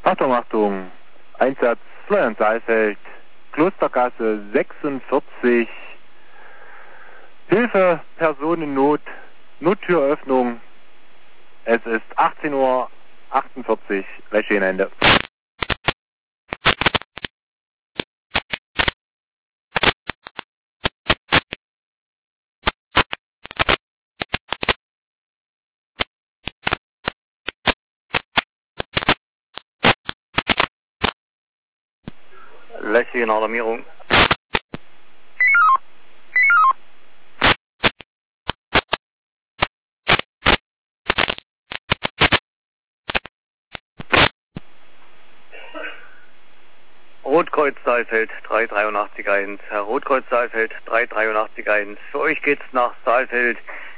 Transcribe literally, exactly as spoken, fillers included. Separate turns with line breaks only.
Achtung, Achtung, Einsatz Florian Saalfeld, Klostergasse sechsundvierzig, Hilfe, Personennot, Nottüröffnung. Es ist achtzehn Uhr achtundvierzig, Wäschehenende.
Lassie in Alarmierung. Rotkreuz Saalfeld drei drei acht eins. Herr Rotkreuz Saalfeld drei drei acht eins. Für euch geht's nach Saalfeld